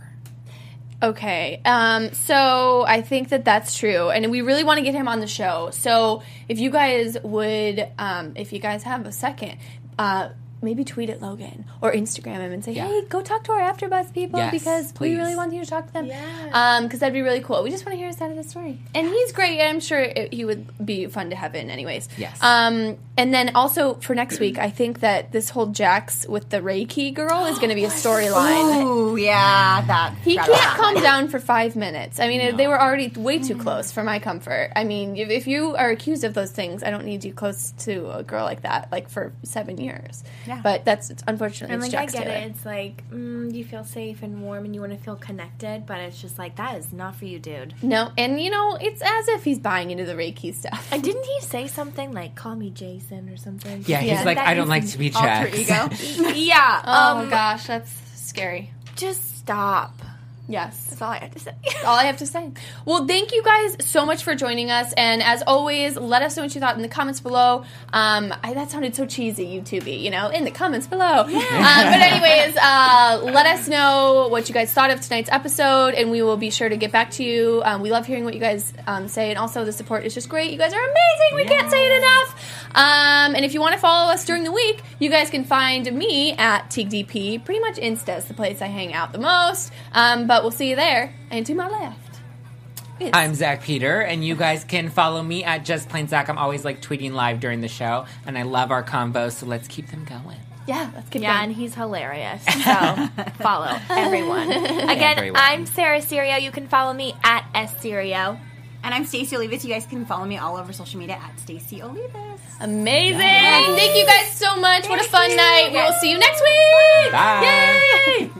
Speaker 1: Okay, so I think that's true, and we really want to get him on the show. So if you guys would, if you guys have a second, maybe tweet at Logan or Instagram him and say, hey, go talk to our AfterBuzz people because
Speaker 5: please.
Speaker 1: we really want you to talk to them. Yeah. Because that'd be really cool. We just want to hear his side of the story. And he's great. I'm sure he would be fun to have in anyways.
Speaker 5: Yes.
Speaker 1: And then also for next week, I think that this whole Jax with the Reiki girl is going to be a storyline.
Speaker 6: Ooh, yeah, that.
Speaker 1: He can't calm down for 5 minutes. I mean, they were already way too close for my comfort. I mean, if you are accused of those things, I don't need you close to a girl like that, like for 7 years.
Speaker 6: Yeah.
Speaker 1: But it's unfortunately
Speaker 4: And
Speaker 1: it's
Speaker 4: like, I
Speaker 1: Jax
Speaker 4: get
Speaker 1: Taylor.
Speaker 4: it. It's like, you feel safe and warm and you want to feel connected, but it's just like, that is not for you, dude.
Speaker 1: No, and it's as if he's buying into the Reiki stuff.
Speaker 4: And didn't he say something like, call me Jason or something?
Speaker 5: Yeah, he's like, I don't like to be
Speaker 6: Alter
Speaker 5: Jax.
Speaker 6: ego.
Speaker 4: Yeah.
Speaker 1: Oh my gosh, that's scary.
Speaker 4: Just stop.
Speaker 1: Yes.
Speaker 4: That's all I have to say.
Speaker 1: All I have to say. Well, thank you guys so much for joining us. And as always, let us know what you thought in the comments below. That sounded so cheesy, YouTube-y, in the comments below. Yeah. But anyways, let us know what you guys thought of tonight's episode, and we will be sure to get back to you. We love hearing what you guys say, and also the support is just great. You guys are amazing. We can't say it enough. And if you want to follow us during the week, you guys can find me at TeagueDP. Pretty much Insta is the place I hang out the most. But we'll see you there. And to my left.
Speaker 5: I'm Zach Peter, and you guys can follow me at Just Plain Zach. I'm always tweeting live during the show, and I love our convos, so let's keep them going.
Speaker 1: Yeah, let's keep
Speaker 4: Yeah,
Speaker 1: going.
Speaker 4: and he's hilarious. So follow everyone. Again, I'm Sarah Serio. You can follow me at SSerio.
Speaker 6: And I'm Stacey Olivas. You guys can follow me all over social media at Stacey Olivas.
Speaker 1: Amazing. Thank you guys so much. What a fun night. We will see you next week.
Speaker 5: Bye.
Speaker 1: Yay.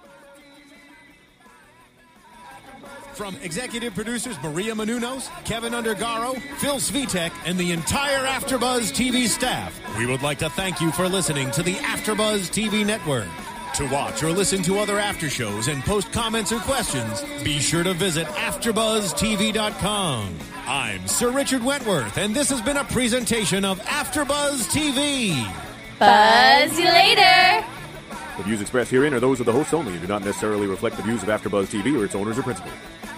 Speaker 2: From executive producers Maria Menounos, Kevin Undergaro, Phil Svitek, and the entire AfterBuzz TV staff, we would like to thank you for listening to the AfterBuzz TV network. To watch or listen to other after shows and post comments or questions, be sure to visit AfterBuzzTV.com. I'm Sir Richard Wentworth, and this has been a presentation of AfterBuzz TV.
Speaker 1: Buzz you later.
Speaker 7: The views expressed herein are those of the hosts only and do not necessarily reflect the views of AfterBuzz TV or its owners or principals.